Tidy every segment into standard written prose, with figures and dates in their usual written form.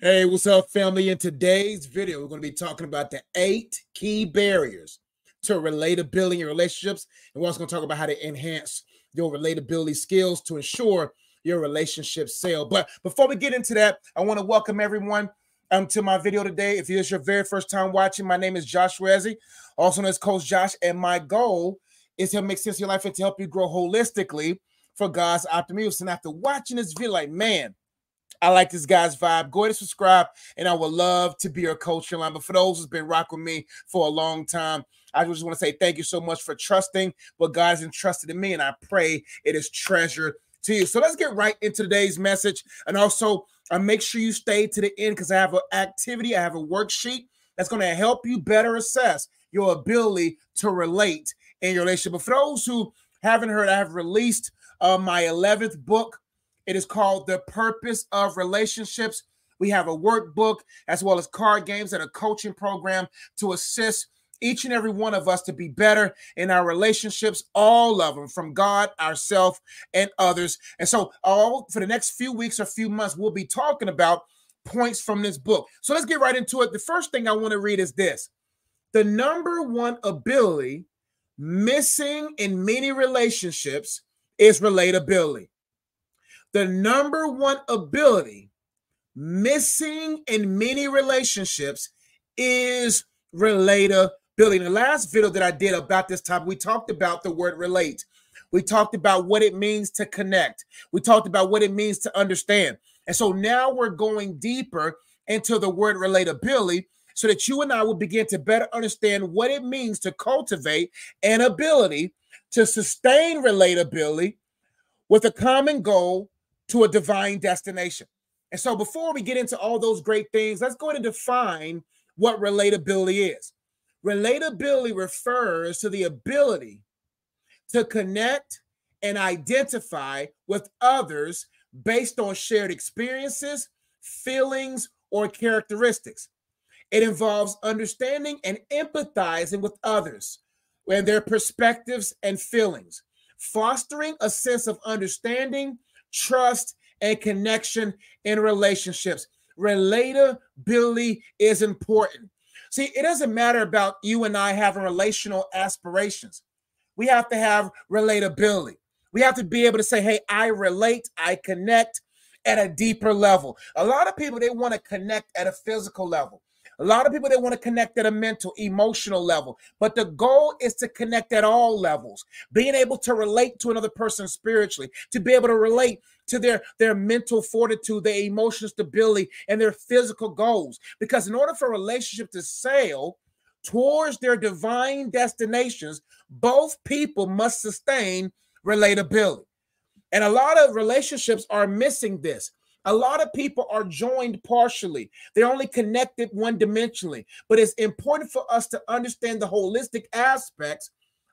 Hey, what's up, family? In today's video, we're going to be talking about the 8 key barriers to relatability in relationships. And we're also going to talk about how to enhance your relatability skills to ensure your relationships sail. But before we get into that, I want to welcome everyone to my video today. If it's your very first time watching, my name is Josh Rezi, also known as Coach Josh, and my goal is to make sense of your life and to help you grow holistically for God's optimal use. And after watching this video, like, man, I like this guy's vibe. Go ahead and subscribe, and I would love to be your coach in line. But for those who's been rocking with me for a long time, I just want to say thank you so much for trusting what God has entrusted in me, and I pray it is treasured to you. So let's get right into today's message. And also, make sure you stay to the end because I have an activity, I have a worksheet that's going to help you better assess your ability to relate in your relationship. But for those who haven't heard, I have released my 11th book. It is called The Purpose of Relationships. We have a workbook as well as card games and a coaching program to assist each and every one of us to be better in our relationships, all of them, from God, ourselves, and others. And so for the next few weeks or few months, we'll be talking about points from this book. So let's get right into it. The first thing I want to read is this. The number one ability missing in many relationships is relatability. The number one ability missing in many relationships is relatability. In the last video that I did about this topic, we talked about the word relate. We talked about what it means to connect. We talked about what it means to understand. And so now we're going deeper into the word relatability so that you and I will begin to better understand what it means to cultivate an ability to sustain relatability with a common goal to a divine destination. And so before we get into all those great things, let's go ahead and define what relatability is. Relatability refers to the ability to connect and identify with others based on shared experiences, feelings, or characteristics. It involves understanding and empathizing with others and their perspectives and feelings, fostering a sense of understanding, trust, and connection in relationships. Relatability is important. See, it doesn't matter about you and I having relational aspirations. We have to have relatability. We have to be able to say, hey, I relate, I connect at a deeper level. A lot of people, they want to connect at a physical level. A lot of people, they want to connect at a mental, emotional level. But the goal is to connect at all levels, being able to relate to another person spiritually, to be able to relate to their mental fortitude, their emotional stability, and their physical goals. Because in order for a relationship to sail towards their divine destinations, both people must sustain relatability. And a lot of relationships are missing this. A lot of people are joined partially. They're only connected one-dimensionally. But it's important for us to understand the holistic aspects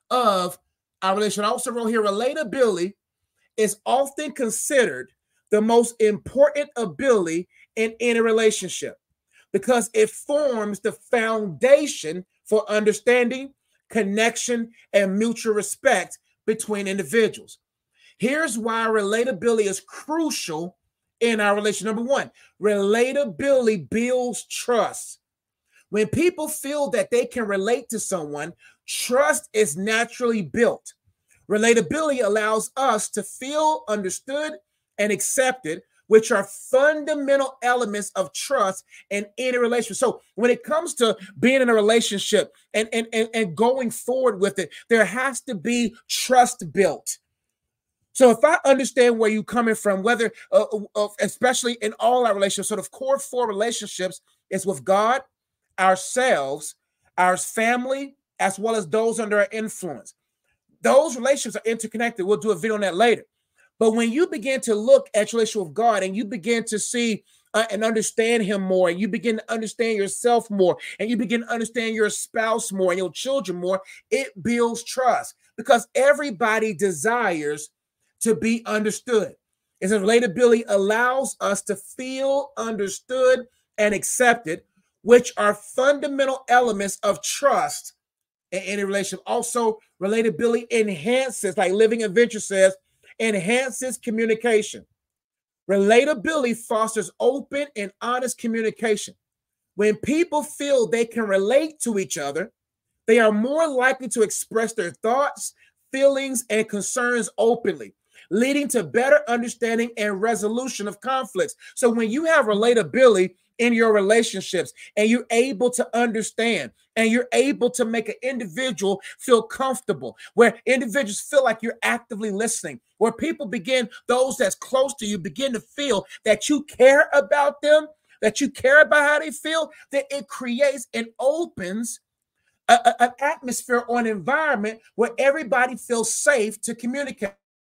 of our relationship. I also wrote here, relatability is often considered the most important ability in any relationship because it forms the foundation for understanding, connection, and mutual respect between individuals. Here's why relatability is crucial in our relationship. Number one, relatability builds trust. When people feel that they can relate to someone, trust is naturally built. Relatability allows us to feel understood and accepted, which are fundamental elements of trust in any relationship. So when it comes to being in a relationship and going forward with it, there has to be trust built. So if I understand where you're coming from, whether, especially in all our relationships, so the core 4 relationships is with God, ourselves, our family, as well as those under our influence. Those relationships are interconnected. We'll do a video on that later. But when you begin to look at your relationship with God and you begin to see and understand him more, and you begin to understand yourself more, and you begin to understand your spouse more and your children more, it builds trust because everybody desires to be understood. And so relatability allows us to feel understood and accepted, which are fundamental elements of trust in any relationship. Also, relatability enhances, like Living Adventure says, enhances communication. Relatability fosters open and honest communication. When people feel they can relate to each other, they are more likely to express their thoughts, feelings, and concerns openly, leading to better understanding and resolution of conflicts. So when you have relatability in your relationships and you're able to understand and you're able to make an individual feel comfortable, where individuals feel like you're actively listening, where people begin, those that's close to you begin to feel that you care about them, that you care about how they feel, that it creates and opens an atmosphere or an environment where everybody feels safe to communicate.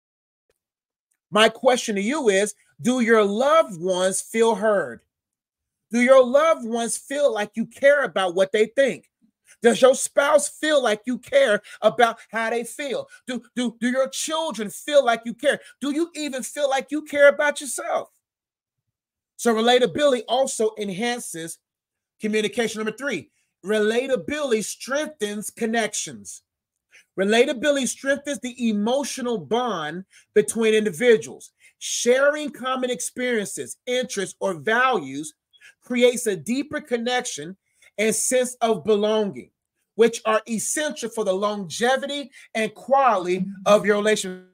My question to you is, do your loved ones feel heard? Do your loved ones feel like you care about what they think? Does your spouse feel like you care about how they feel? Do your children feel like you care? Do you even feel like you care about yourself? So relatability also enhances communication. Number 3, relatability strengthens connections. Relatability strengthens the emotional bond between individuals. Sharing common experiences, interests, or values creates a deeper connection and sense of belonging, which are essential for the longevity and quality of your relationship.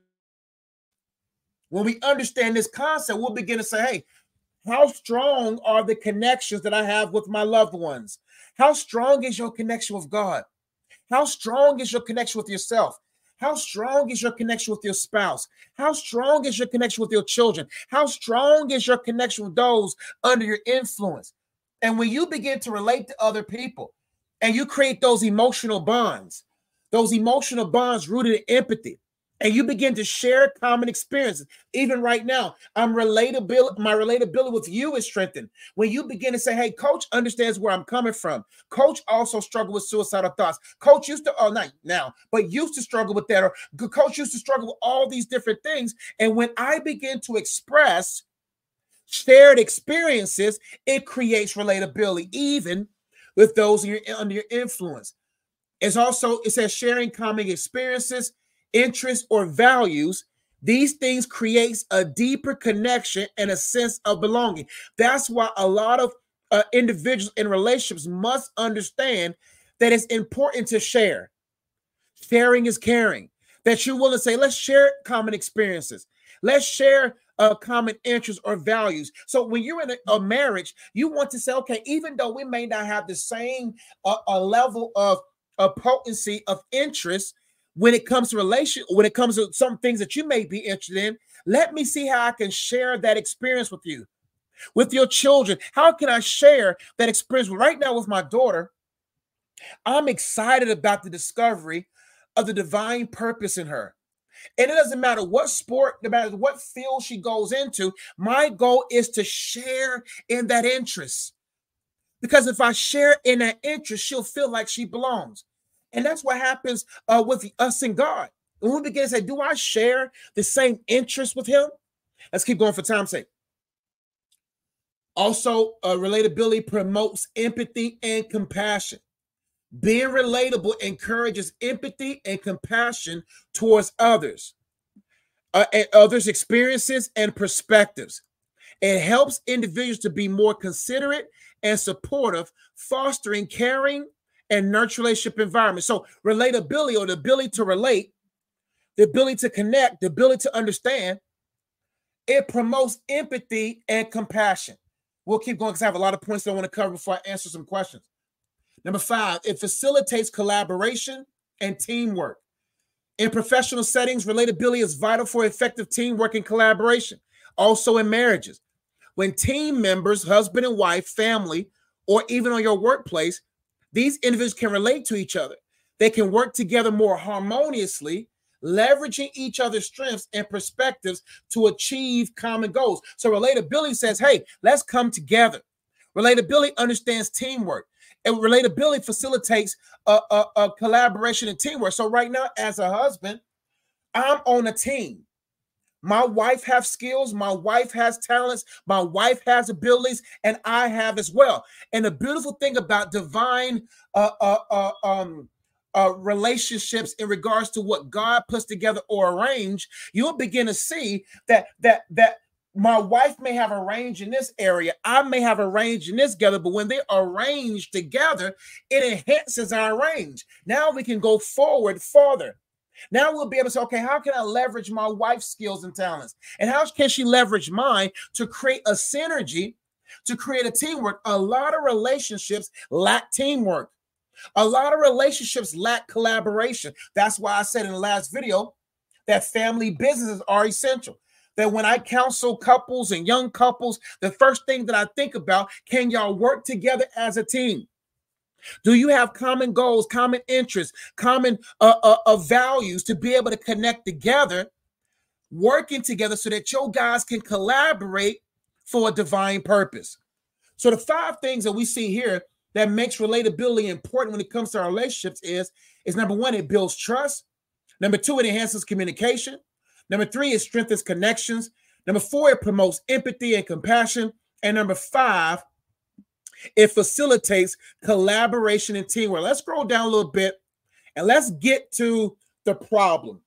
When we understand this concept, we'll begin to say, hey, how strong are the connections that I have with my loved ones? How strong is your connection with God? How strong is your connection with yourself? How strong is your connection with your spouse? How strong is your connection with your children? How strong is your connection with those under your influence? And when you begin to relate to other people and you create those emotional bonds rooted in empathy, and you begin to share common experiences. Even right now, my relatability with you is strengthened. When you begin to say, hey, coach understands where I'm coming from. Coach also struggled with suicidal thoughts. Coach used to, not now, but used to struggle with that. Or coach used to struggle with all these different things. And when I begin to express shared experiences, it creates relatability, even with those under your influence. It says sharing common experiences, interests, or values. These things creates a deeper connection and a sense of belonging. That's why a lot of individuals in relationships must understand that it's important to share. Sharing is caring. That you're willing to say, let's share common experiences. Let's share common interests or values. So when you're in a marriage, you want to say, okay, even though we may not have the same level of potency of interest when it comes to some things that you may be interested in, let me see how I can share that experience with you, with your children. How can I share that experience? Right now with my daughter, I'm excited about the discovery of the divine purpose in her. And it doesn't matter what sport, no matter what field she goes into, my goal is to share in that interest. Because if I share in that interest, she'll feel like she belongs. And that's what happens with us and God. When we begin to say, do I share the same interest with him? Let's keep going for time's sake. Also, relatability promotes empathy and compassion. Being relatable encourages empathy and compassion towards others, and others' experiences and perspectives. It helps individuals to be more considerate and supportive, fostering caring and nurture relationship environment. So relatability, or the ability to relate, the ability to connect, the ability to understand, it promotes empathy and compassion. We'll keep going because I have a lot of points that I want to cover before I answer some questions. Number 5, it facilitates collaboration and teamwork. In professional settings, relatability is vital for effective teamwork and collaboration. Also in marriages, when team members, husband and wife, family, or even on your workplace, these individuals can relate to each other. They can work together more harmoniously, leveraging each other's strengths and perspectives to achieve common goals. So relatability says, hey, let's come together. Relatability understands teamwork. And relatability facilitates a collaboration and teamwork. So right now, as a husband, I'm on a team. My wife has skills. My wife has talents. My wife has abilities, and I have as well. And the beautiful thing about divine relationships in regards to what God puts together or arrange, you'll begin to see that My wife may have arranged in this area. I may have arranged in this together, but when they arrange together, it enhances our range. Now we can go forward further. Now we'll be able to say, okay, how can I leverage my wife's skills and talents? And how can she leverage mine to create a synergy, to create a teamwork? A lot of relationships lack teamwork. A lot of relationships lack collaboration. That's why I said in the last video that family businesses are essential. That when I counsel couples and young couples, the first thing that I think about, can y'all work together as a team? Do you have common goals, common interests, common values to be able to connect together, working together so that your guys can collaborate for a divine purpose? So the 5 things that we see here that makes relatability important when it comes to our relationships is number 1, it builds trust. Number 2, it enhances communication. Number 3, it strengthens connections. Number 4, it promotes empathy and compassion. And number 5, it facilitates collaboration and teamwork. Let's scroll down a little bit and let's get to the problem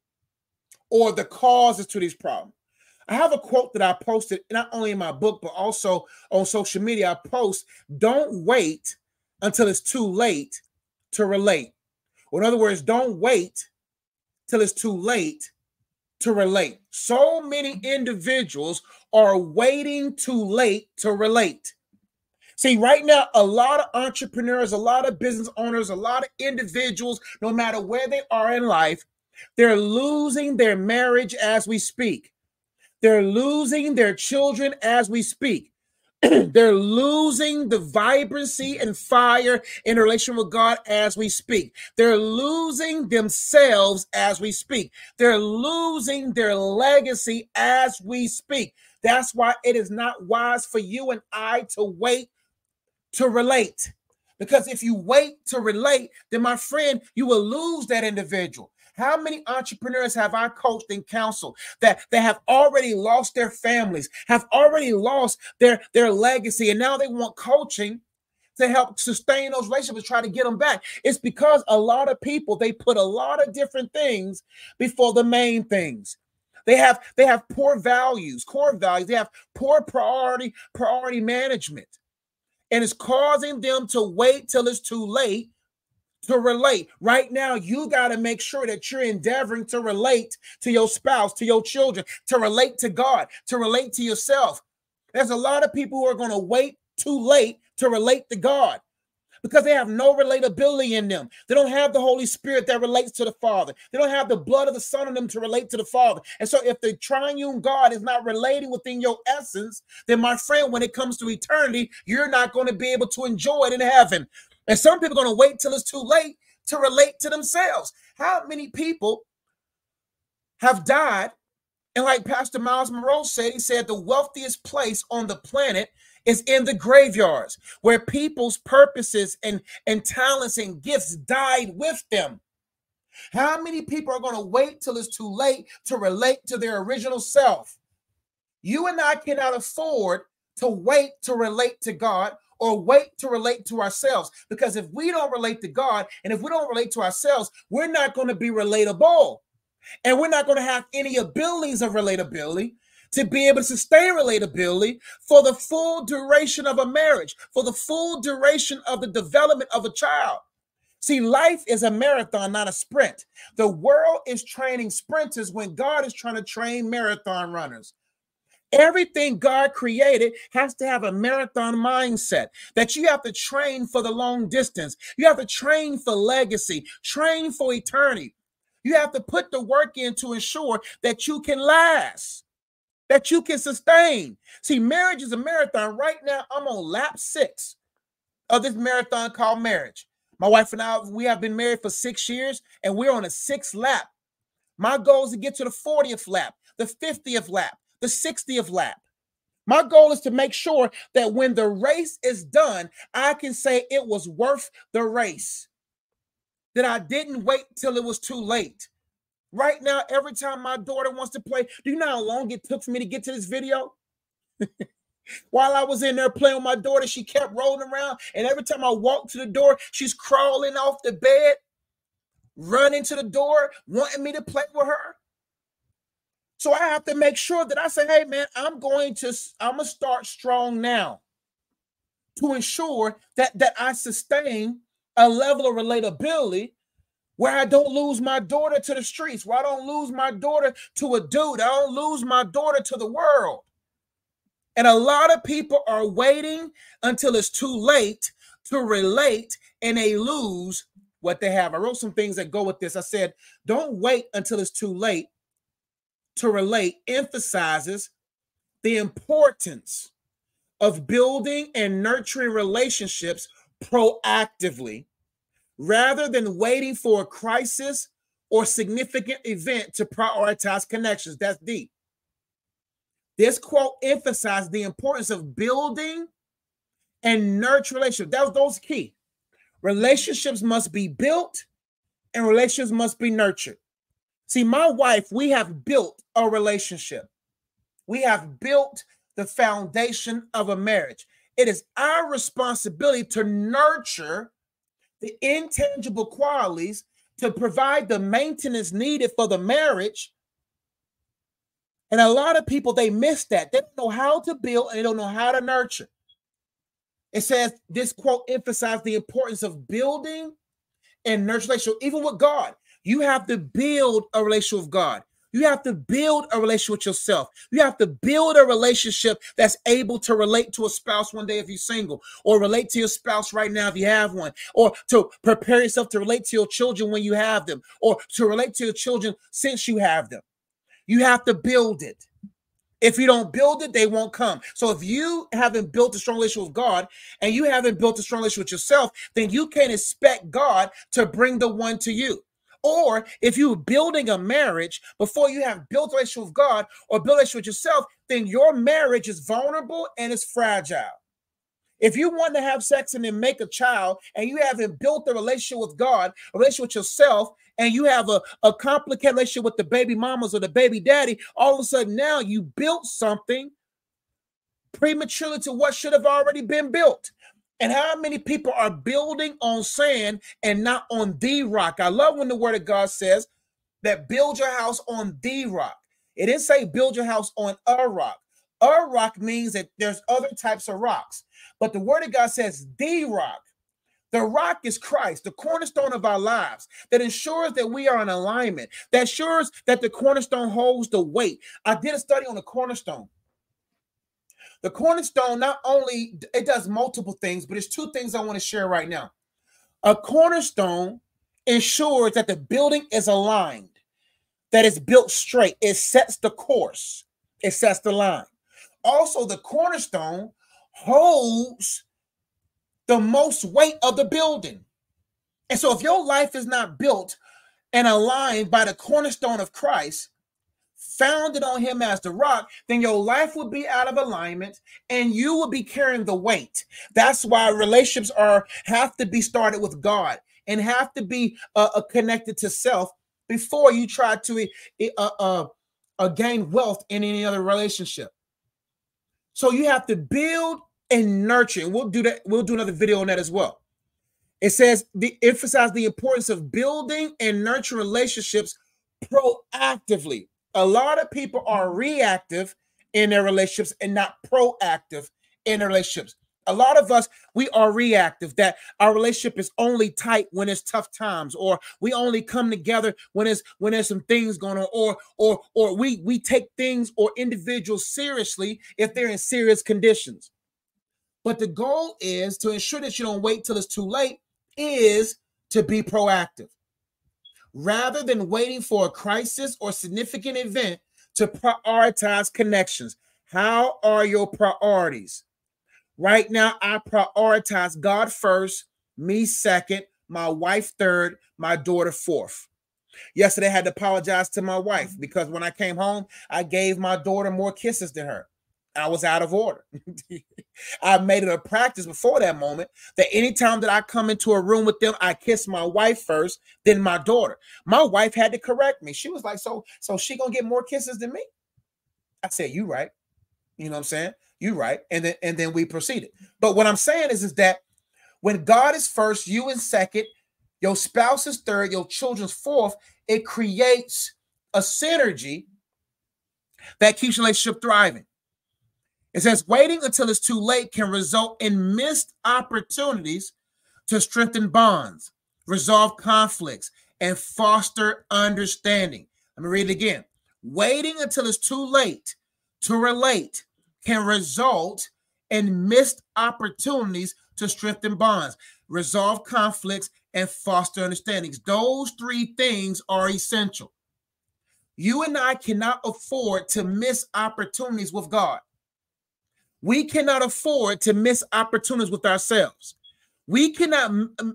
or the causes to these problems. I have a quote that I posted not only in my book, but also on social media. I post, don't wait until it's too late to relate. Or in other words, don't wait till it's too late to relate. So many individuals are waiting too late to relate. See, right now, a lot of entrepreneurs, a lot of business owners, a lot of individuals, no matter where they are in life, they're losing their marriage as we speak. They're losing their children as we speak. They're losing the vibrancy and fire in relation with God as we speak. They're losing themselves as we speak. They're losing their legacy as we speak. That's why it is not wise for you and I to wait to relate. Because if you wait to relate, then my friend, you will lose that individual. How many entrepreneurs have I coached and counseled that have already lost their families, have already lost their legacy, and now they want coaching to help sustain those relationships, try to get them back? It's because a lot of people, they put a lot of different things before the main things. They have poor values, core values. They have poor priority management. And it's causing them to wait till it's too late to relate. Right now, you got to make sure that you're endeavoring to relate to your spouse, to your children, to relate to God, to relate to yourself. There's a lot of people who are going to wait too late to relate to God because they have no relatability in them. They don't have the Holy Spirit that relates to the Father. They don't have the blood of the Son in them to relate to the Father. And so if the triune God is not relating within your essence, then my friend, when it comes to eternity, you're not going to be able to enjoy it in heaven. And some people are going to wait till it's too late to relate to themselves. How many people have died? And like Pastor Miles Monroe said, he said the wealthiest place on the planet is in the graveyards, where people's purposes and talents and gifts died with them. How many people are going to wait till it's too late to relate to their original self? You and I cannot afford to wait to relate to God or wait to relate to ourselves, because if we don't relate to God and if we don't relate to ourselves, we're not going to be relatable, and we're not going to have any abilities of relatability to be able to sustain relatability for the full duration of a marriage, for the full duration of the development of a child. See, life is a marathon, not a sprint. The world is training sprinters when God is trying to train marathon runners. Everything God created has to have a marathon mindset, that you have to train for the long distance. You have to train for legacy, train for eternity. You have to put the work in to ensure that you can last, that you can sustain. See, marriage is a marathon. Right now, I'm on lap 6 of this marathon called marriage. My wife and I, we have been married for 6 years, and we're on a 6th lap. My goal is to get to the 40th lap, the 50th lap, the 60th lap. My goal is to make sure that when the race is done, I can say it was worth the race, that I didn't wait till it was too late. Right now, every time my daughter wants to play, do you know how long it took for me to get to this video? While I was in there playing with my daughter, she kept rolling around, and every time I walked to the door, she's crawling off the bed, running to the door, wanting me to play with her. So I have to make sure that I say, hey, man, I'm going to start strong now to ensure that I sustain a level of relatability where I don't lose my daughter to the streets, where I don't lose my daughter to a dude, I don't lose my daughter to the world. And a lot of people are waiting until it's too late to relate, and they lose what they have. I wrote some things that go with this. I said, don't wait until it's too late to relate emphasizes the importance of building and nurturing relationships proactively rather than waiting for a crisis or significant event to prioritize connections. That's deep. This quote emphasized the importance of building and nurture relationships. Those key. Relationships must be built and relationships must be nurtured. See, my wife, we have built a relationship. We have built the foundation of a marriage. It is our responsibility to nurture the intangible qualities to provide the maintenance needed for the marriage. And a lot of people, they miss that. They don't know how to build and they don't know how to nurture. It says, this quote emphasized the importance of building and nurture relationship. Even with God, you have to build a relationship with God. You have to build a relationship with yourself. You have to build a relationship that's able to relate to a spouse one day if you're single, or relate to your spouse right now if you have one, or to prepare yourself to relate to your children when you have them, or to relate to your children since you have them. You have to build it. If you don't build it, they won't come. So if you haven't built a strong relationship with God and you haven't built a strong relationship with yourself, then you can't expect God to bring the one to you. Or if you're building a marriage before you have built a relationship with God or built a relationship with yourself, then your marriage is vulnerable and it's fragile. If you want to have sex and then make a child and you haven't built a relationship with God, a relationship with yourself, and you have a complicated relationship with the baby mamas or the baby daddy, all of a sudden now you built something prematurely to what should have already been built. And how many people are building on sand and not on the rock? I love when the word of God says that build your house on the rock. It didn't say build your house on a rock. A rock means that there's other types of rocks. But the word of God says the rock. The rock is Christ, the cornerstone of our lives, that ensures that we are in alignment, that ensures that the cornerstone holds the weight. I did a study on the cornerstone. The cornerstone, not only, it does multiple things, but there's two things I want to share right now. A cornerstone ensures that the building is aligned, that it's built straight. It sets the course. It sets the line. Also, the cornerstone holds the most weight of the building. And so if your life is not built and aligned by the cornerstone of Christ, founded on him as the rock, then your life will be out of alignment and you will be carrying the weight. That's why relationships have to be started with God and have to be connected to self before you try to gain wealth in any other relationship. So you have to build and nurture. And we'll do that. We'll do another video on that as well. It says emphasize the importance of building and nurturing relationships proactively. A lot of people are reactive in their relationships and not proactive in their relationships. A lot of us, we are reactive, that our relationship is only tight when it's tough times, or we only come together when there's some things going on, or we take things or individuals seriously if they're in serious conditions. But the goal is to ensure that you don't wait till it's too late, is to be proactive. Rather than waiting for a crisis or significant event to prioritize connections. How are your priorities? Right now, I prioritize God first, me second, my wife third, my daughter fourth. Yesterday, I had to apologize to my wife because when I came home, I gave my daughter more kisses than her. I was out of order. I made it a practice before that moment that anytime that I come into a room with them, I kiss my wife first, then my daughter. My wife had to correct me. She was like, so she gonna get more kisses than me? I said, you right. You know what I'm saying? You right. And then we proceeded. But what I'm saying is that when God is first, you in second, your spouse is third, your children's fourth, it creates a synergy that keeps your relationship thriving. It says waiting until it's too late can result in missed opportunities to strengthen bonds, resolve conflicts, and foster understanding. Let me read it again. Waiting until it's too late to relate can result in missed opportunities to strengthen bonds, resolve conflicts, and foster understandings. Those three things are essential. You and I cannot afford to miss opportunities with God. We cannot afford to miss opportunities with ourselves. We cannot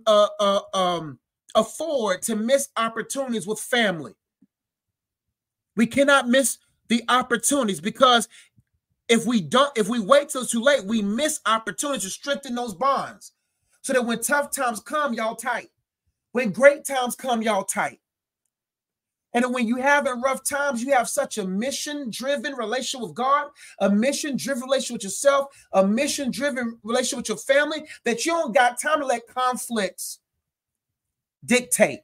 afford to miss opportunities with family. We cannot miss the opportunities, because if we wait till it's too late, we miss opportunities to strengthen those bonds, so that when tough times come, y'all tight. When great times come, y'all tight. And when you have in rough times, you have such a mission-driven relationship with God, a mission-driven relationship with yourself, a mission-driven relationship with your family, that you don't got time to let conflicts dictate.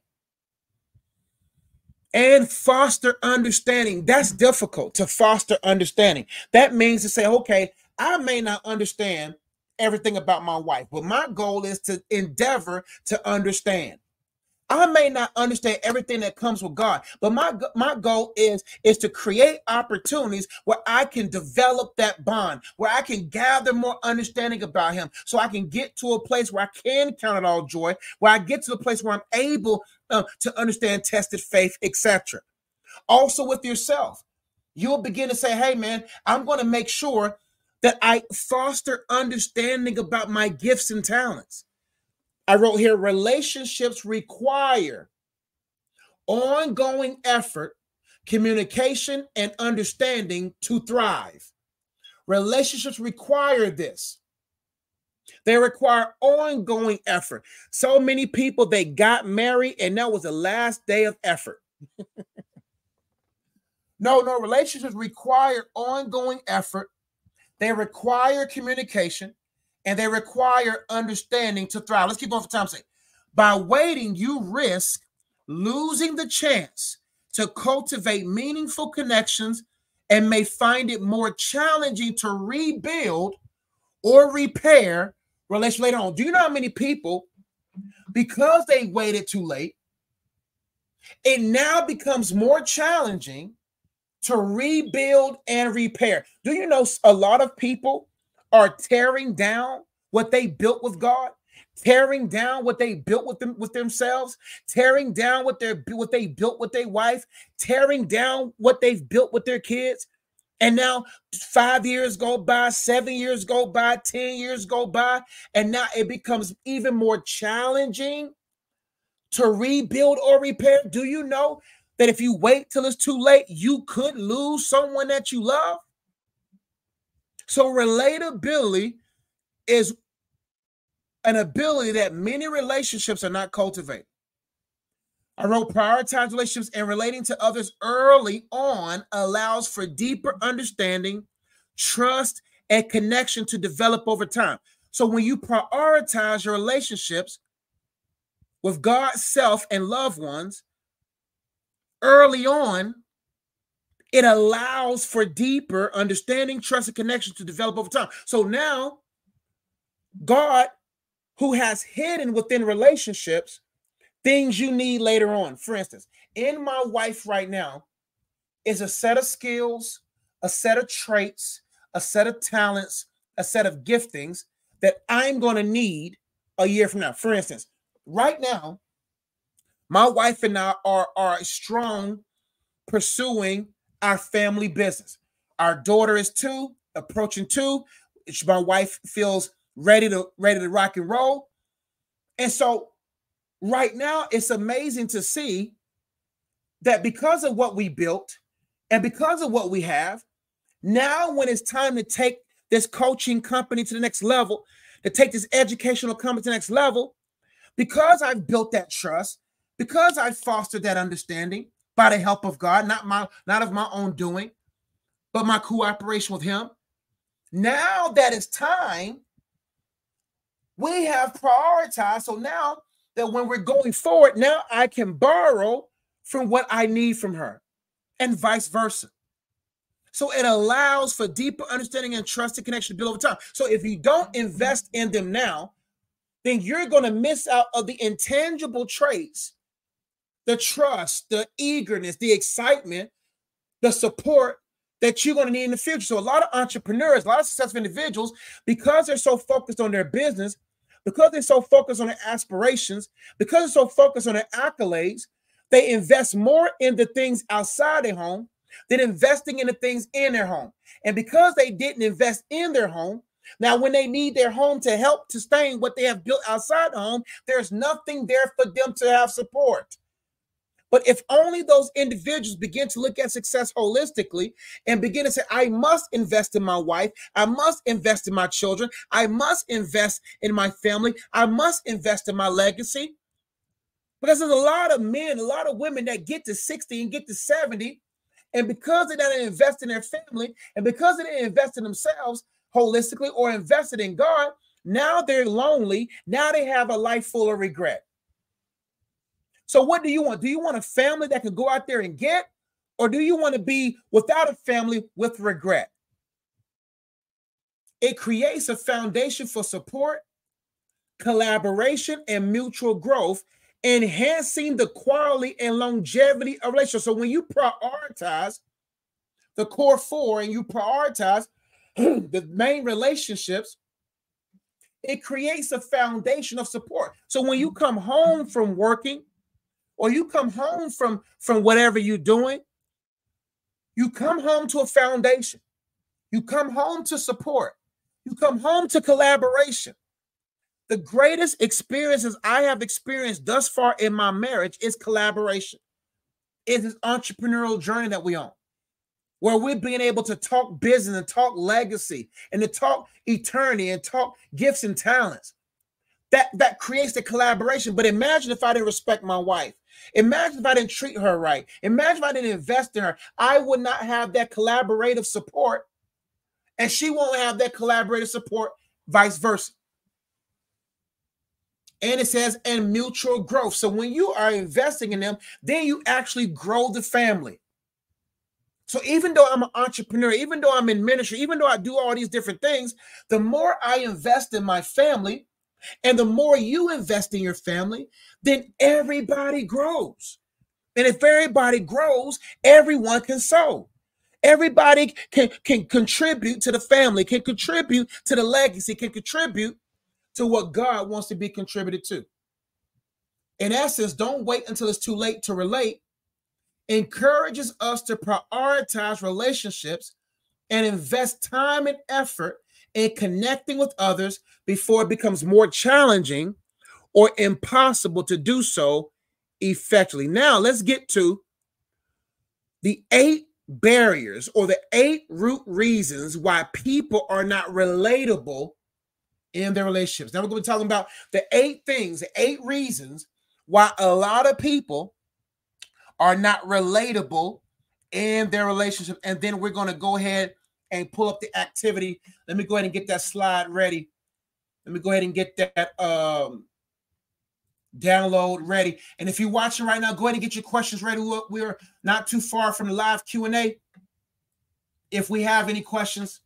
And foster understanding. That's difficult, to foster understanding. That means to say, okay, I may not understand everything about my wife, but my goal is to endeavor to understand. I may not understand everything that comes with God, but my goal is to create opportunities where I can develop that bond, where I can gather more understanding about him, so I can get to a place where I can count it all joy, where I get to the place where I'm able to understand tested faith, etc. Also with yourself, you'll begin to say, hey man, I'm going to make sure that I foster understanding about my gifts and talents. I wrote here, relationships require ongoing effort, communication, and understanding to thrive. Relationships require this. They require ongoing effort. So many people, they got married and that was the last day of effort. No, relationships require ongoing effort. They require communication. And they require understanding to thrive. Let's keep on for time's sake. By waiting, you risk losing the chance to cultivate meaningful connections and may find it more challenging to rebuild or repair relationships later on. Do you know how many people, because they waited too late, it now becomes more challenging to rebuild and repair? Do you know a lot of people are tearing down what they built with God, tearing down what they built with themselves, tearing down what they built with their wife, tearing down what they've built with their kids? And now 5 years go by, 7 years go by, 10 years go by, and now it becomes even more challenging to rebuild or repair. Do you know that if you wait till it's too late, you could lose someone that you love? So relatability is an ability that many relationships are not cultivating. I wrote, prioritize relationships and relating to others early on allows for deeper understanding, trust, and connection to develop over time. So when you prioritize your relationships with God, self, and loved ones early on, it allows for deeper understanding, trust, and connection to develop over time. So now, God, who has hidden within relationships things you need later on. For instance, in my wife right now is a set of skills, a set of traits, a set of talents, a set of giftings that I'm going to need a year from now. For instance, right now, my wife and I are strong pursuing our family business. Our daughter is 2, approaching 2. My wife feels ready to rock and roll. And so right now, it's amazing to see that because of what we built and because of what we have, now when it's time to take this coaching company to the next level, to take this educational company to the next level, because I've built that trust, because I've fostered that understanding by the help of God, not of my own doing, but my cooperation with him. Now that it's time, we have prioritized. So now that when we're going forward, now I can borrow from what I need from her and vice versa. So it allows for deeper understanding and trust and connection to build over time. So if you don't invest in them now, then you're going to miss out on the intangible traits, the trust, the eagerness, the excitement, the support that you're going to need in the future. So a lot of entrepreneurs, a lot of successful individuals, because they're so focused on their business, because they're so focused on their aspirations, because they're so focused on their accolades, they invest more in the things outside their home than investing in the things in their home. And because they didn't invest in their home, now when they need their home to help sustain what they have built outside the home, there's nothing there for them to have support. But if only those individuals begin to look at success holistically and begin to say, I must invest in my wife, I must invest in my children, I must invest in my family, I must invest in my legacy. Because there's a lot of men, a lot of women that get to 60 and get to 70, and because they didn't invest in their family, and because they didn't invest in themselves holistically or invested in God, now they're lonely. Now they have a life full of regret. So what do you want? Do you want a family that can go out there and get, or do you want to be without a family with regret? It creates a foundation for support, collaboration, and mutual growth, enhancing the quality and longevity of relationships. So when you prioritize the core four and you prioritize the main relationships, it creates a foundation of support. So when you come home from working, or you come home from whatever you're doing, you come home to a foundation. You come home to support. You come home to collaboration. The greatest experiences I have experienced thus far in my marriage is collaboration. It's this entrepreneurial journey that we on, where we're being able to talk business and talk legacy and to talk eternity and talk gifts and talents. That creates the collaboration. But imagine if I didn't respect my wife. Imagine if I didn't treat her right. Imagine if I didn't invest in her. I would not have that collaborative support, and she won't have that collaborative support, vice versa. And it says, and mutual growth. So when you are investing in them, then you actually grow the family. So even though I'm an entrepreneur, even though I'm in ministry, even though I do all these different things, the more I invest in my family and the more you invest in your family, then everybody grows. And if everybody grows, everyone can sow. Everybody can contribute to the family, can contribute to the legacy, can contribute to what God wants to be contributed to. In essence, don't wait until it's too late to relate. Encourages us to prioritize relationships and invest time and effort in connecting with others before it becomes more challenging or impossible to do so effectively. Now, let's get to the 8 barriers or the 8 root reasons why people are not relatable in their relationships. Now we're going to be talking about the 8 things, the 8 reasons why a lot of people are not relatable in their relationship. And then we're going to go ahead and pull up the activity. Let me go ahead and get that slide ready. Let me go ahead and get that download ready. And if you're watching right now, go ahead and get your questions ready. We're not too far from the live Q&A. If we have any questions.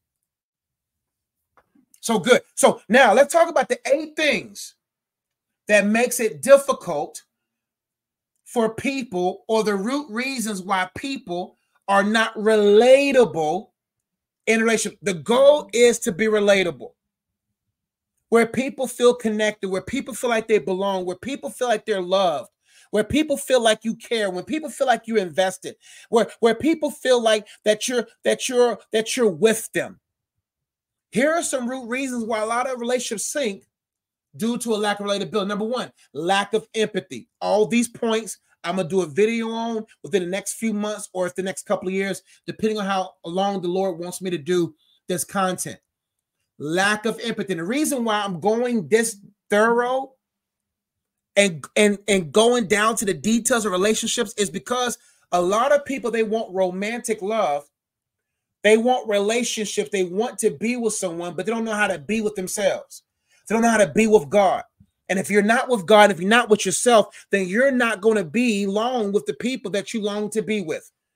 So good. So now let's talk about the 8 things that makes it difficult for people, or the root reasons why people are not relatable in a relationship. The goal is to be relatable, where people feel connected, where people feel like they belong, where people feel like they're loved, where people feel like you care, when people feel like you're invested, where people feel like that you're with them. Here are some root reasons why a lot of relationships sink due to a lack of relatability. Number 1, lack of empathy. All these points I'm going to do a video on within the next few months or the next couple of years, depending on how long the Lord wants me to do this content. Lack of empathy. And the reason why I'm going this thorough and going down to the details of relationships is because a lot of people, they want romantic love. They want relationships. They want to be with someone, but they don't know how to be with themselves. They don't know how to be with God. And if you're not with God, if you're not with yourself, then you're not going to be long with the people that you long to be with.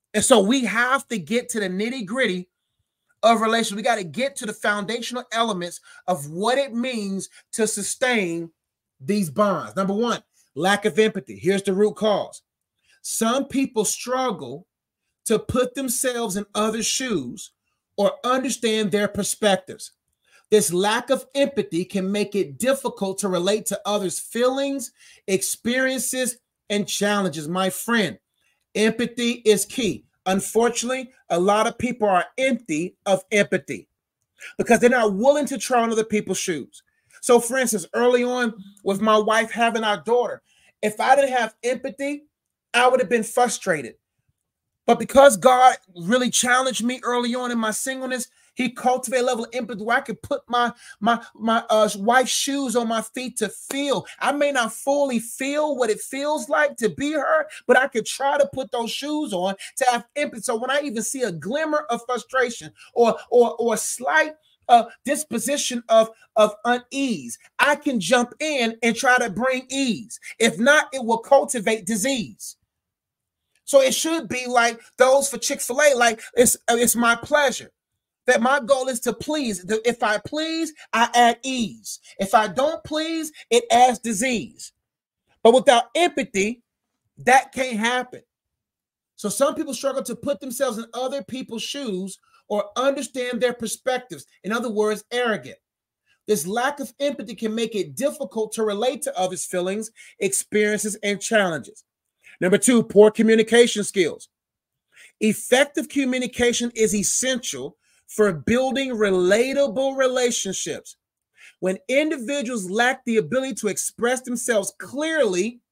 And so we have to get to the nitty-gritty of relationship. We got to get to the foundational elements of what it means to sustain these bonds. Number one, lack of empathy. Here's the root cause. Some people struggle to put themselves in others' shoes or understand their perspectives. This lack of empathy can make it difficult to relate to others' feelings, experiences, and challenges. My friend, empathy is key. Unfortunately, a lot of people are empty of empathy because they're not willing to try on other people's shoes. So, for instance, early on with my wife having our daughter, if I didn't have empathy, I would have been frustrated. But because God really challenged me early on in my singleness, he cultivated a level of empathy where I could put my wife's shoes on my feet to feel. I may not fully feel what it feels like to be her, but I could try to put those shoes on to have empathy. So when I even see a glimmer of frustration or slight disposition of unease, I can jump in and try to bring ease. If not, it will cultivate disease. So it should be like those for Chick-fil-A, like it's my pleasure. That my goal is to please. If I please, I add ease. If I don't please, it adds disease. But without empathy, that can't happen. So some people struggle to put themselves in other people's shoes or understand their perspectives. In other words, arrogant. This lack of empathy can make it difficult to relate to others' feelings, experiences, and challenges. Number two, poor communication skills. Effective communication is essential for building relatable relationships. When individuals lack the ability to express themselves clearly,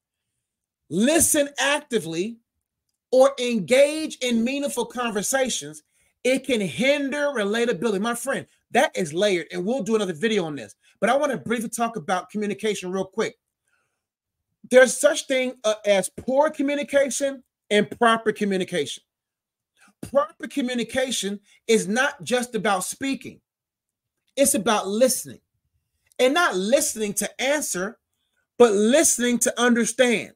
listen actively, or engage in meaningful conversations, it can hinder relatability. My friend, that is layered, and we'll do another video on this. But I want to briefly talk about communication real quick. There's such thing as poor communication and proper communication. Proper communication is not just about speaking. It's about listening. And not listening to answer, but listening to understand.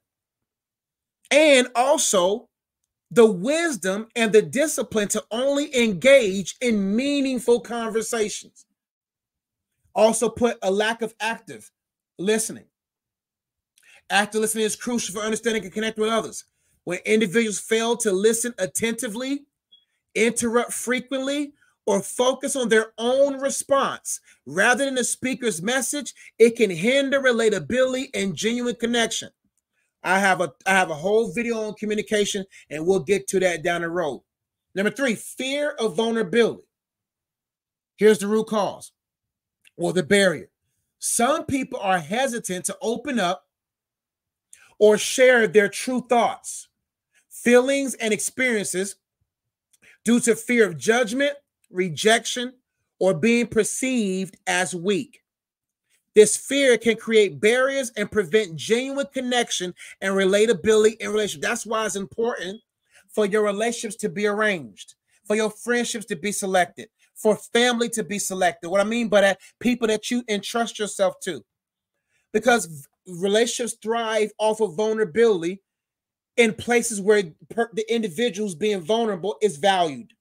And also the wisdom and the discipline to only engage in meaningful conversations. Also put a lack of active listening. Active listening is crucial for understanding and connecting with others. When individuals fail to listen attentively, interrupt frequently, or focus on their own response rather than the speaker's message, it can hinder relatability and genuine connection. I have a whole video on communication, and we'll get to that down the road. Number three, fear of vulnerability. Here's the root cause or the barrier. Some people are hesitant to open up or share their true thoughts, feelings, and experiences due to fear of judgment, rejection, or being perceived as weak. This fear can create barriers and prevent genuine connection and relatability in relationships. That's why it's important for your relationships to be arranged, for your friendships to be selected, for family to be selected. What I mean by that, people that you entrust yourself to. Because relationships thrive off of vulnerability in places where the individual's being vulnerable is valued.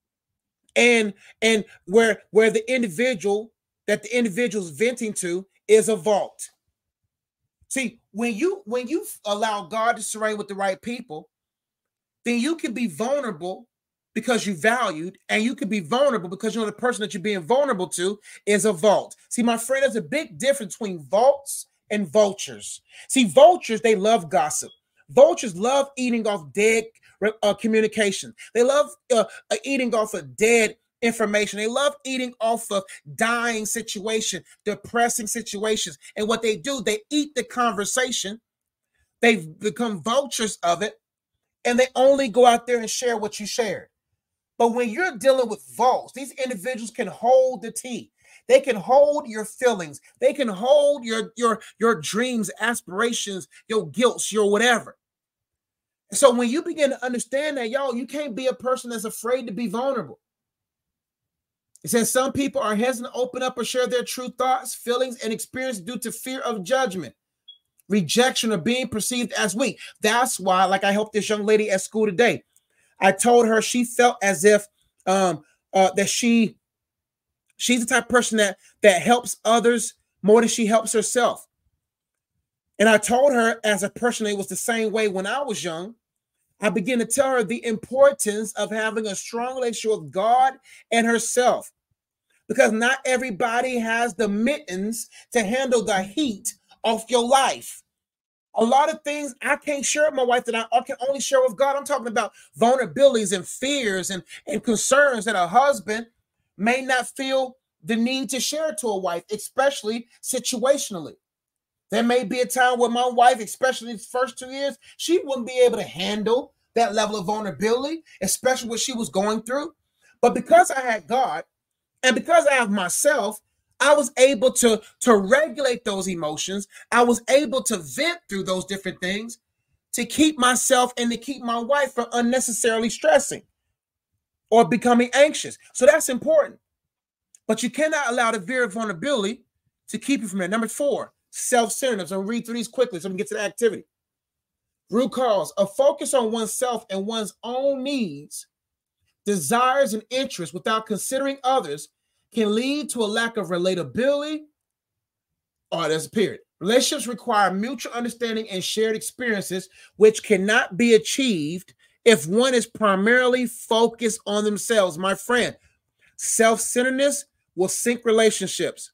And where the individual's venting to is a vault. See, when you allow God to surround with the right people, then you can be vulnerable because you valued, and you can be vulnerable because you know the person that you're being vulnerable to is a vault. See, my friend, there's a big difference between vaults and vultures. See, vultures, they love gossip. Vultures love eating off dead communication. They love eating off of dead information. They love eating off of dying situation, depressing situations. And what they do, they eat the conversation. They've become vultures of it, and they only go out there and share what you shared. But when you're dealing with vaults, these individuals can hold the tea. They can hold your feelings. They can hold your dreams, aspirations, your guilts, your whatever. So when you begin to understand that, y'all, you can't be a person that's afraid to be vulnerable. It says some people are hesitant to open up or share their true thoughts, feelings, and experiences due to fear of judgment, rejection, or being perceived as weak. That's why, like I helped this young lady at school today. I told her she felt as if that she's the type of person that helps others more than she helps herself. And I told her, as a person, it was the same way when I was young. I began to tell her the importance of having a strong relationship with God and herself, because not everybody has the mittens to handle the heat of your life. A lot of things I can't share with my wife that I can only share with God. I'm talking about vulnerabilities and fears and concerns that a husband may not feel the need to share to a wife, especially situationally. There may be a time where my wife, especially the first 2 years, she wouldn't be able to handle that level of vulnerability, especially what she was going through. But because I had God and because I have myself, I was able to regulate those emotions. I was able to vent through those different things to keep myself and to keep my wife from unnecessarily stressing or becoming anxious. So that's important. But you cannot allow the fear of vulnerability to keep you from there. Number 4, self-centeredness. I'll read through these quickly so we can get to the activity. Root cause: a focus on oneself and one's own needs, desires, and interests without considering others can lead to a lack of relatability. There's a period. Relationships require mutual understanding and shared experiences, which cannot be achieved if one is primarily focused on themselves. My friend, self-centeredness will sink relationships.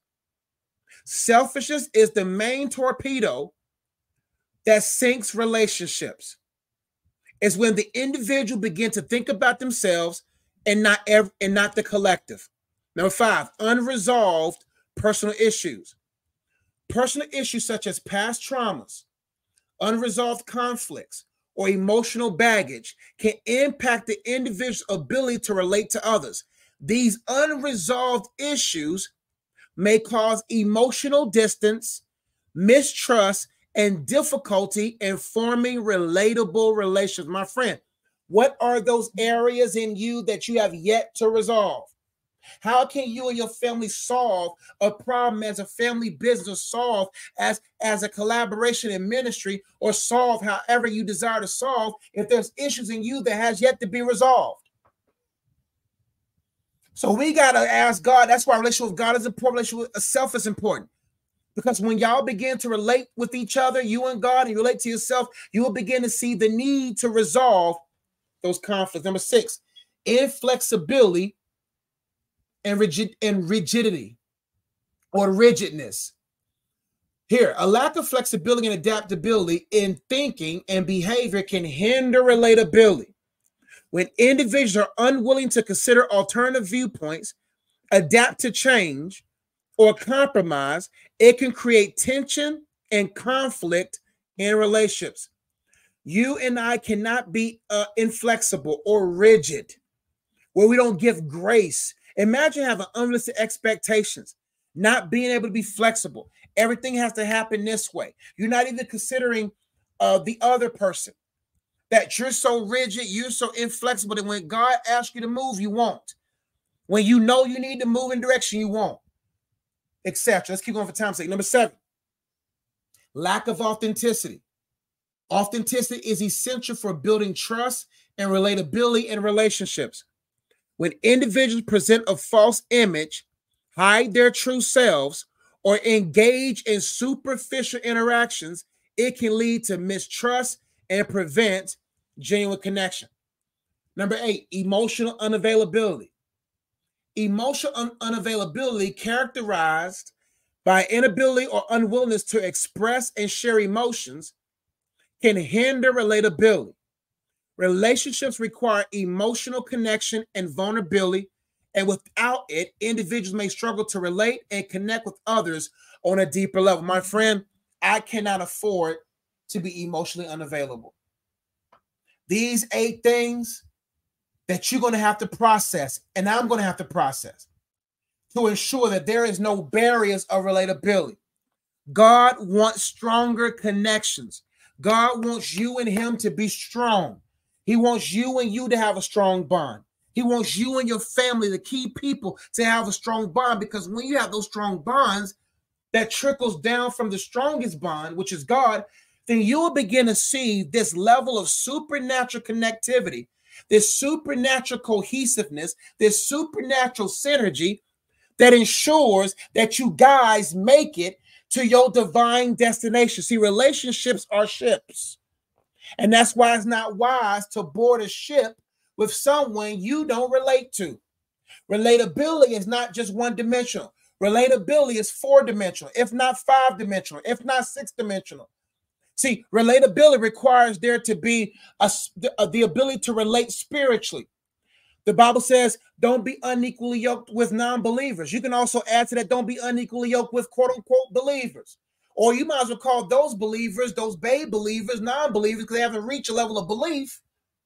Selfishness is the main torpedo that sinks relationships. It's when the individual begin to think about themselves and not the collective. Number 5, unresolved personal issues. Personal issues such as past traumas, unresolved conflicts, or emotional baggage can impact the individual's ability to relate to others. These unresolved issues may cause emotional distance, mistrust, and difficulty in forming relatable relations. My friend, what are those areas in you that you have yet to resolve? How can you and your family solve a problem as a family business, solve as a collaboration in ministry, or solve however you desire to solve if there's issues in you that has yet to be resolved? So we got to ask God. That's why relationship with God is important. Relationship with self is important. Because when y'all begin to relate with each other, you and God, and you relate to yourself, you will begin to see the need to resolve those conflicts. Number 6, inflexibility and rigidity or rigidness. Here, a lack of flexibility and adaptability in thinking and behavior can hinder relatability. When individuals are unwilling to consider alternative viewpoints, adapt to change, or compromise, it can create tension and conflict in relationships. You and I cannot be inflexible or rigid, where we don't give grace. Imagine having unrealistic expectations, not being able to be flexible. Everything has to happen this way. You're not even considering the other person, that you're so rigid, you're so inflexible that when God asks you to move, you won't. When you know you need to move in direction, you won't, etc. Let's keep going for time's sake. Number 7, lack of authenticity. Authenticity is essential for building trust and relatability in relationships. When individuals present a false image, hide their true selves, or engage in superficial interactions, it can lead to mistrust and prevent genuine connection. Number 8, emotional unavailability. Emotional unavailability, characterized by inability or unwillingness to express and share emotions, can hinder relatability. Relationships require emotional connection and vulnerability, and without it, individuals may struggle to relate and connect with others on a deeper level. My friend, I cannot afford to be emotionally unavailable. These 8 things that you're going to have to process, and I'm going to have to process, to ensure that there is no barriers of relatability. God wants stronger connections. God wants you and him to be strong. He wants you and you to have a strong bond. He wants you and your family, the key people, to have a strong bond, because when you have those strong bonds that trickles down from the strongest bond, which is God, then you will begin to see this level of supernatural connectivity this supernatural cohesiveness, this supernatural synergy that ensures that you guys make it to your divine destination. See, relationships are ships. And that's why it's not wise to board a ship with someone you don't relate to. Relatability is not just one dimensional. Relatability is 4-dimensional, if not 5-dimensional, if not 6-dimensional. See, relatability requires there to be the ability to relate spiritually. The Bible says, don't be unequally yoked with non-believers. You can also add to that, don't be unequally yoked with quote-unquote believers. Or you might as well call those believers, those babe believers, non-believers, because they haven't reached a level of belief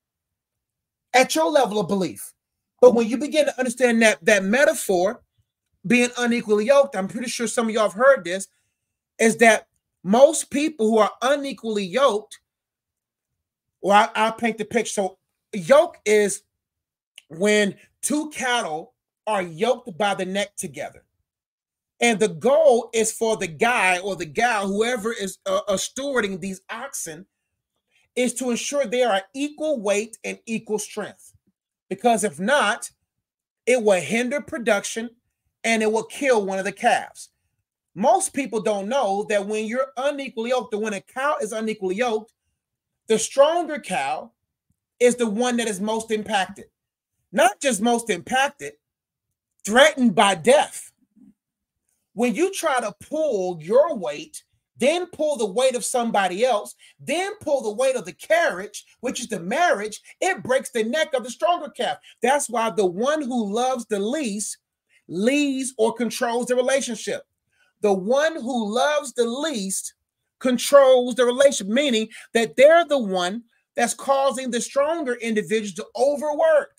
at your level of belief. But when you begin to understand that metaphor, being unequally yoked, I'm pretty sure some of y'all have heard this, is that most people who are unequally yoked, well, I'll paint the picture. So yoke is when two cattle are yoked by the neck together. And the goal is for the guy or the gal, whoever is stewarding these oxen, is to ensure they are equal weight and equal strength. Because if not, it will hinder production and it will kill one of the calves. Most people don't know that when you're unequally yoked, or when a cow is unequally yoked, the stronger cow is the one that is most impacted. Not just most impacted, threatened by death. When you try to pull your weight, then pull the weight of somebody else, then pull the weight of the carriage, which is the marriage, it breaks the neck of the stronger calf. That's why the one who loves the least leads or controls the relationship. The one who loves the least controls the relationship, meaning that they're the one that's causing the stronger individuals to overwork.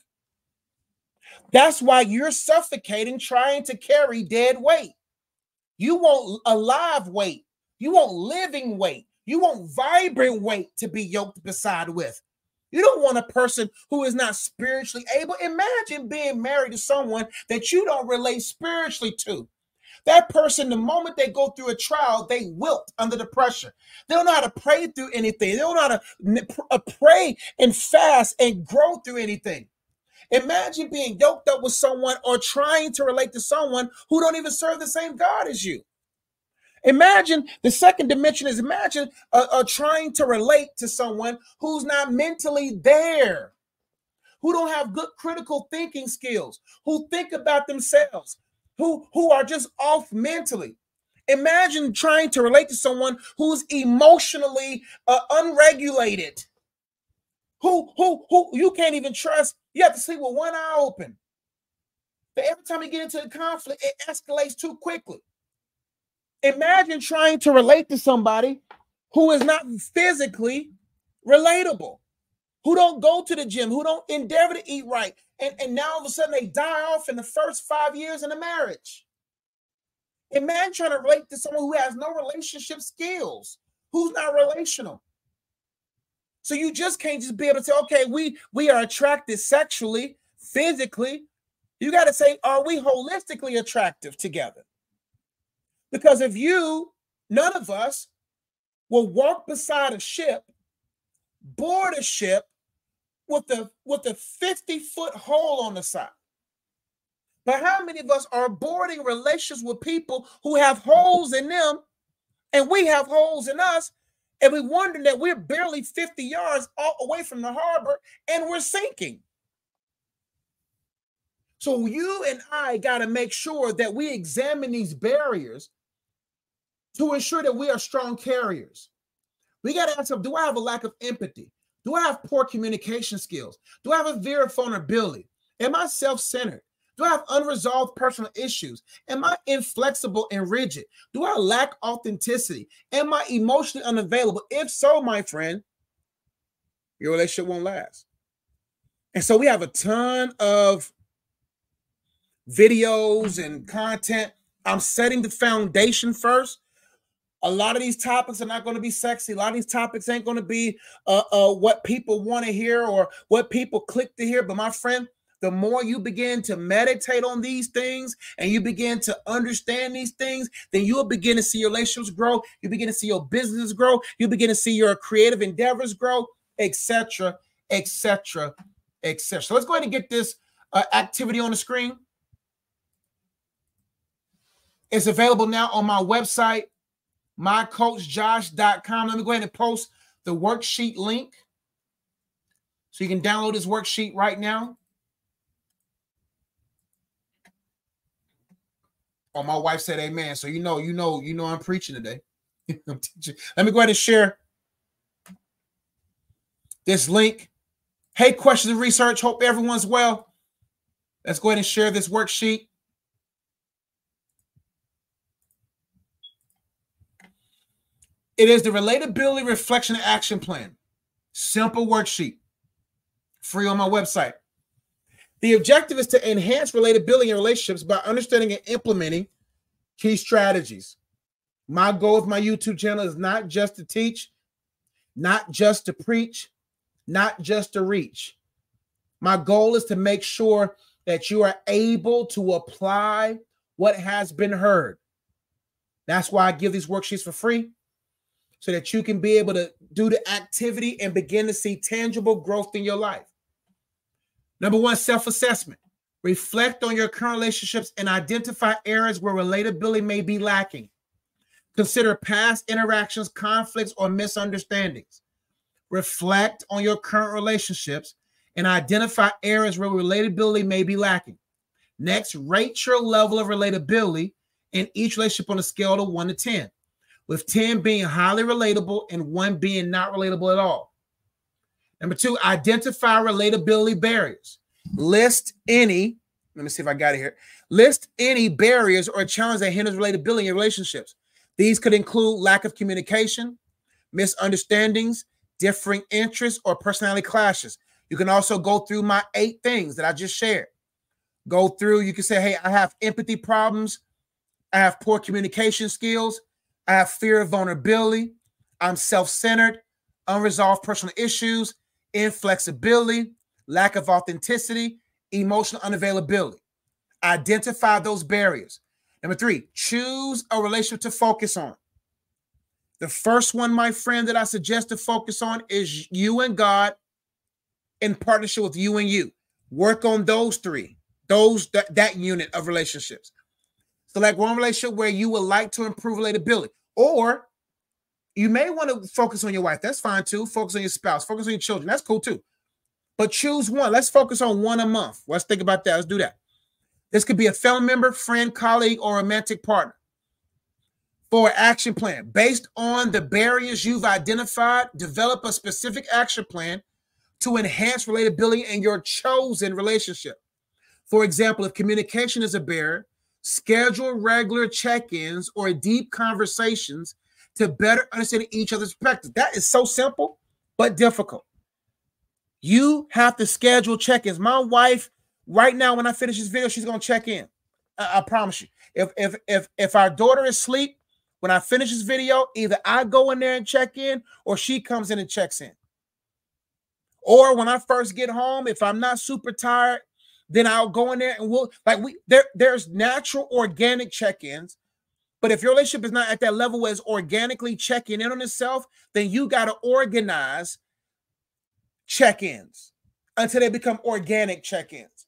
That's why you're suffocating trying to carry dead weight. You want alive weight. You want living weight. You want vibrant weight to be yoked beside with. You don't want a person who is not spiritually able. Imagine being married to someone that you don't relate spiritually to. That person, the moment they go through a trial, they wilt under the pressure. They don't know how to pray through anything. They don't know how to pray and fast and grow through anything. Imagine being yoked up with someone or trying to relate to someone who don't even serve the same God as you. Imagine the second dimension is imagine trying to relate to someone who's not mentally there, who don't have good critical thinking skills, who think about themselves, who are just off mentally. Imagine trying to relate to someone who's emotionally unregulated, who you can't even trust. You have to sleep with one eye open. But every time you get into a conflict, it escalates too quickly. Imagine trying to relate to somebody who is not physically relatable, who don't go to the gym, who don't endeavor to eat right. And now all of a sudden they die off in the first 5 years in a marriage. Imagine trying to relate to someone who has no relationship skills, who's not relational. So you just can't just be able to say, okay, we are attracted sexually, physically. You got to say, are we holistically attractive together? Because if none of us will walk beside a ship, board a ship with a 50-foot hole on the side. But how many of us are boarding relationships with people who have holes in them and we have holes in us, and we wonder that we're barely 50 yards away from the harbor and we're sinking? So you and I got to make sure that we examine these barriers to ensure that we are strong carriers. We got to ask ourselves, do I have a lack of empathy? Do I have poor communication skills? Do I have a fear of vulnerability? Am I self-centered? Do I have unresolved personal issues? Am I inflexible and rigid? Do I lack authenticity? Am I emotionally unavailable? If so, my friend, your relationship won't last. And so we have a ton of videos and content. I'm setting the foundation first. A lot of these topics are not going to be sexy. A lot of these topics ain't going to be what people want to hear or what people click to hear. But my friend, the more you begin to meditate on these things and you begin to understand these things, then you'll begin to see your relationships grow. You begin to see your business grow. You begin to see your creative endeavors grow, etc., etc., etc. So let's go ahead and get this activity on the screen. It's available now on my website, mycoachjosh.com. Let me go ahead and post the worksheet link so you can download this worksheet right now. Oh, my wife said amen. So you know I'm preaching today. I'm teaching. Let me go ahead and share this link. Hey, questions and research. Hope everyone's well. Let's go ahead and share this worksheet. It is the Relatability Reflection Action Plan. Simple worksheet. Free on my website. The objective is to enhance relatability in relationships by understanding and implementing key strategies. My goal with my YouTube channel is not just to teach, not just to preach, not just to reach. My goal is to make sure that you are able to apply what has been heard. That's why I give these worksheets for free, so that you can be able to do the activity and begin to see tangible growth in your life. Number one, self-assessment. Reflect on your current relationships and identify areas where relatability may be lacking. Consider past interactions, conflicts, or misunderstandings. Reflect on your current relationships and identify areas where relatability may be lacking. Next, rate your level of relatability in each relationship on a scale of 1 to 10, with 10 being highly relatable and 1 being not relatable at all. Number 2, identify relatability barriers. List any, let me see if I got it here. List any barriers or challenges that hinders relatability in relationships. These could include lack of communication, misunderstandings, differing interests, or personality clashes. You can also go through my 8 things that I just shared. Go through, you can say, hey, I have empathy problems. I have poor communication skills. I have fear of vulnerability. I'm self-centered, unresolved personal issues, inflexibility, lack of authenticity, emotional unavailability. Identify those barriers. Number 3, choose a relationship to focus on. The first one, my friend, that I suggest to focus on is you and God in partnership with you and you. Work on those 3, that unit of relationships. Select one relationship where you would like to improve relatability. Or you may want to focus on your wife. That's fine too. Focus on your spouse. Focus on your children. That's cool too. But choose one. Let's focus on one a month. Let's think about that. Let's do that. This could be a family member, friend, colleague, or romantic partner. For an action plan, based on the barriers you've identified, develop a specific action plan to enhance relatability in your chosen relationship. For example, if communication is a barrier, schedule regular check-ins or deep conversations to better understand each other's perspective. That is so simple, but difficult. You have to schedule check-ins. My wife, right now, when I finish this video, she's going to check in. I promise you. If our daughter is asleep, when I finish this video, either I go in there and check in or she comes in and checks in. Or when I first get home, if I'm not super tired, then I'll go in there and there's natural organic check-ins. But if your relationship is not at that level where it's organically checking in on itself, then you got to organize check-ins until they become organic check-ins.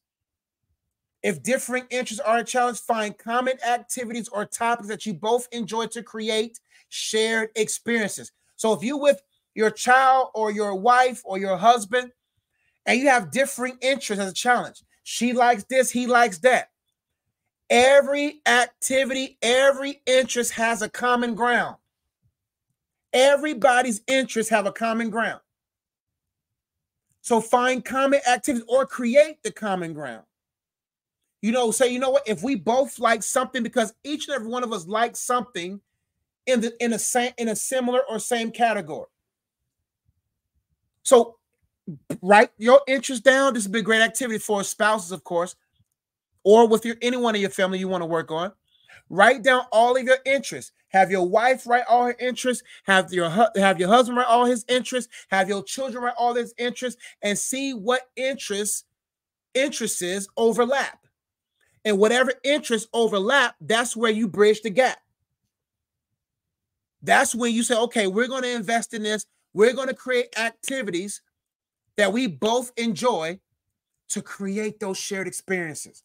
If differing interests are a challenge, find common activities or topics that you both enjoy to create shared experiences. So if you with your child or your wife or your husband and you have differing interests as a challenge, she likes this, he likes that. Every activity, every interest has a common ground. Everybody's interests have a common ground. So find common activities or create the common ground. Say, you know what? If we both like something, because each and every one of us likes something in a similar or same category. So write your interest down. This would be a great activity for spouses, of course, or with anyone in your family you want to work on. Write down all of your interests. Have your wife write all her interests. Have your husband write all his interests. Have your children write all his interests, and see what interests overlap. And whatever interests overlap, that's where you bridge the gap. That's when you say, okay, we're going to invest in this. We're going to create activities that we both enjoy to create those shared experiences.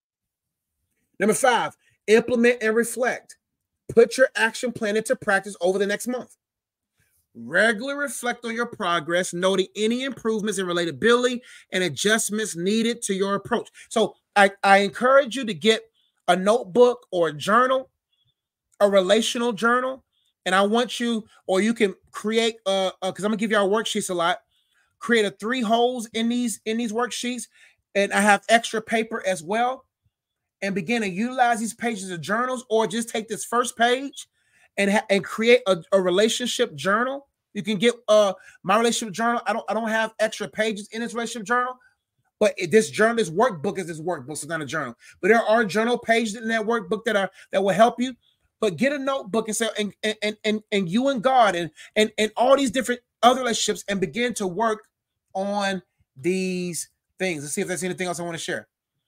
Number 5, implement and reflect. Put your action plan into practice over the next month. Regularly reflect on your progress, noting any improvements in relatability and adjustments needed to your approach. So I encourage you to get a notebook or a journal, a relational journal, and I want you, or you can create because I'm gonna give y'all worksheets a lot. Create a 3 holes in these worksheets, and I have extra paper as well. And begin to utilize these pages of journals, or just take this first page and create a relationship journal. You can get my relationship journal. I don't have extra pages in this relationship journal, but this workbook is this workbook. So it's not a journal, but there are journal pages in that workbook that will help you. But get a notebook and say, and you and God and all these different other relationships, and begin to work on these things. Let's see if there's anything else I want to share.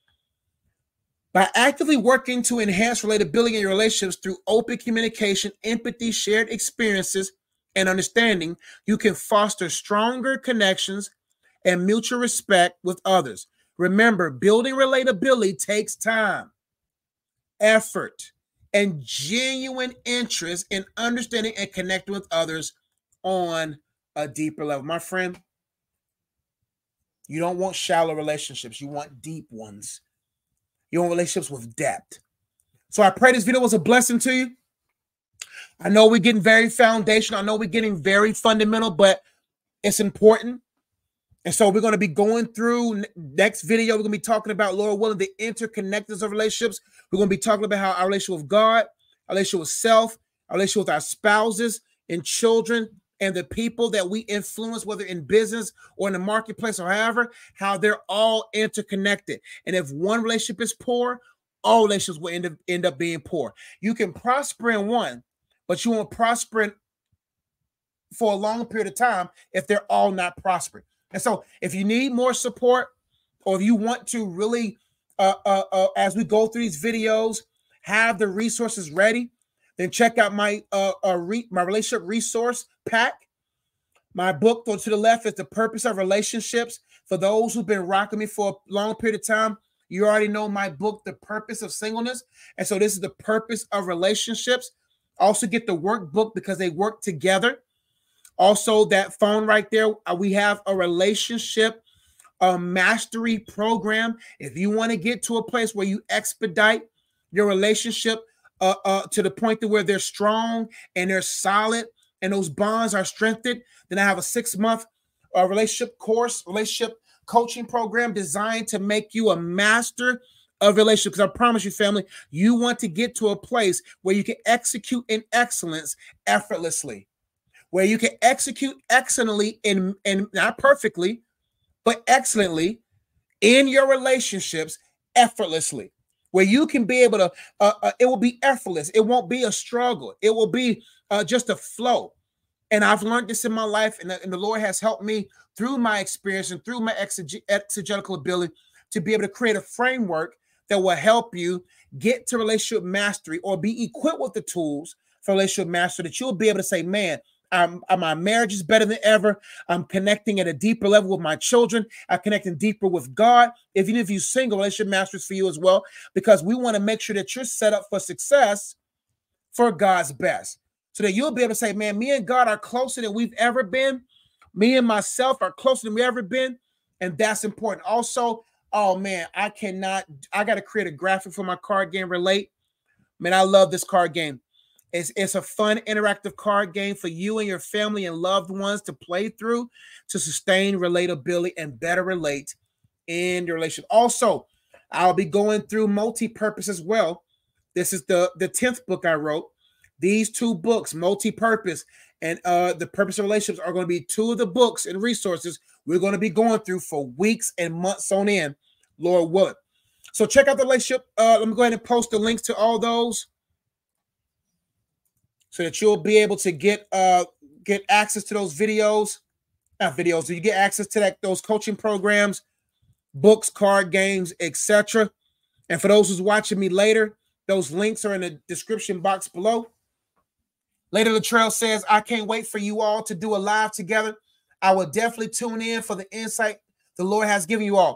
By actively working to enhance relatability in your relationships through open communication, empathy, shared experiences, and understanding, you can foster stronger connections and mutual respect with others. Remember, building relatability takes time, effort, and genuine interest in understanding and connecting with others on a deeper level. My friend, you don't want shallow relationships. You want deep ones. You want relationships with depth. So I pray this video was a blessing to you. I know we're getting very foundational. I know we're getting very fundamental, but it's important. And so we're going to be going through next video. We're going to be talking about, Lord willing, the interconnectedness of relationships. We're going to be talking about how our relationship with God, our relationship with self, our relationship with our spouses and children, and the people that we influence, whether in business or in the marketplace or however, how they're all interconnected. And if one relationship is poor, all relationships will end up being poor. You can prosper in one, but you won't prosper for a long period of time if they're all not prospering. And so if you need more support, or if you want to really, as we go through these videos, have the resources ready, then check out my relationship resource pack. My book, go to the left, is The Purpose of Relationships. For those who've been rocking me for a long period of time, you already know my book, The Purpose of Singleness. And so this is The Purpose of Relationships. Also get the workbook because they work together. Also, that phone right there, we have a relationship mastery program. If you want to get to a place where you expedite your relationship to the point to where they're strong and they're solid and those bonds are strengthened, then I have a 6-month relationship coaching program designed to make you a master of relationships. Because I promise you, family, you want to get to a place where you can execute in excellence effortlessly, where you can execute excellently and not perfectly, but excellently in your relationships effortlessly, where you can be able to, it will be effortless. It won't be a struggle. It will be just a flow. And I've learned this in my life, and the Lord has helped me through my experience and through my exegetical ability to be able to create a framework that will help you get to relationship mastery, or be equipped with the tools for relationship mastery, that you'll be able to say, man, my marriage is better than ever. I'm connecting at a deeper level with my children. I'm connecting deeper with God. Even if you're single, relationship mastery is for you as well, because we want to make sure that you're set up for success for God's best, so that you'll be able to say, man, me and God are closer than we've ever been. Me and myself are closer than we've ever been. And that's important. Also, oh man, I got to create a graphic for my card game, Relate. Man, I love this card game. It's a fun, interactive card game for you and your family and loved ones to play through to sustain relatability and better relate in your relationship. Also, I'll be going through multi-purpose as well. This is the 10th book I wrote. These 2 books, Multi-Purpose and The Purpose of Relationships, are going to be 2 of the books and resources we're going to be going through for weeks and months on end, Lord willing. So check out the relationship. Let me go ahead and post the links to all those, so that you'll be able to get access to those videos. Not videos, so you get access to those coaching programs, books, card games, etc. And for those who's watching me later, those links are in the description box below. Later, Latrell says, I can't wait for you all to do a live together. I will definitely tune in for the insight the Lord has given you all.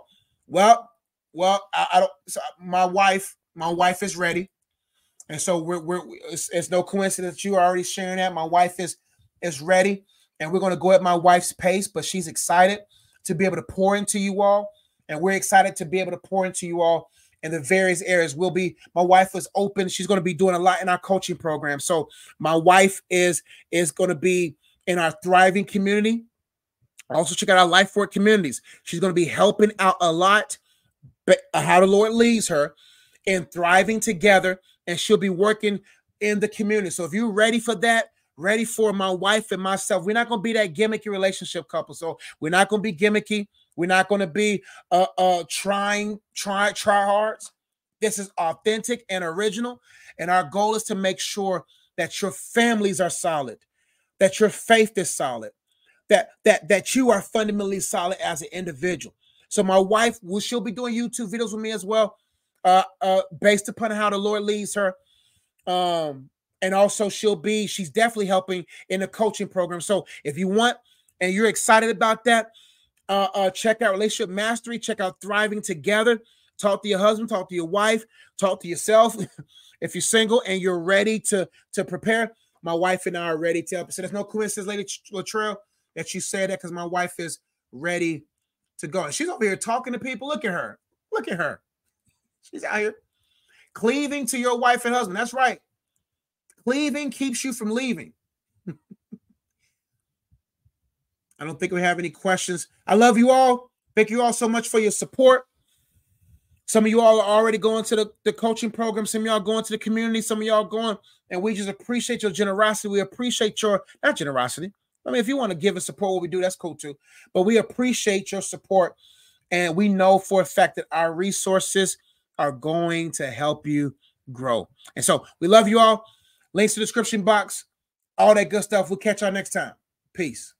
Well, I don't. So my wife is ready, and so it's no coincidence that you are already sharing that. My wife is ready, and we're going to go at my wife's pace, but she's excited to be able to pour into you all, and we're excited to be able to pour into you all in the various areas. My wife is open. She's going to be doing a lot in our coaching program. So my wife is going to be in our thriving community. Also check out our Life Work communities. She's going to be helping out a lot, but how the Lord leads her in thriving together, and she'll be working in the community. So if you're ready for that, ready for my wife and myself, we're not going to be that gimmicky relationship couple. So we're not going to be gimmicky. We're not going to be try hards. This is authentic and original. And our goal is to make sure that your families are solid, that your faith is solid, that you are fundamentally solid as an individual. So my wife, she'll be doing YouTube videos with me as well, based upon how the Lord leads her. And also she's definitely helping in the coaching program. So if you want and you're excited about that, check out Relationship Mastery, check out Thriving Together. Talk to your husband, talk to your wife, talk to yourself. If you're single and you're ready to prepare, my wife and I are ready to help. So there's no coincidence, Lady Latrell, that you said that, because my wife is ready to go. And she's over here talking to people. Look at her. Look at her. She's out here cleaving to your wife and husband. That's right. Cleaving keeps you from leaving. I don't think we have any questions. I love you all. Thank you all so much for your support. Some of you all are already going to the coaching program. Some of y'all going to the community. Some of y'all going, and we just appreciate your generosity. We appreciate your, not generosity. I mean, if you want to give and support what we do, that's cool too. But we appreciate your support. And we know for a fact that our resources are going to help you grow. And so we love you all. Links to the description box, all that good stuff. We'll catch y'all next time. Peace.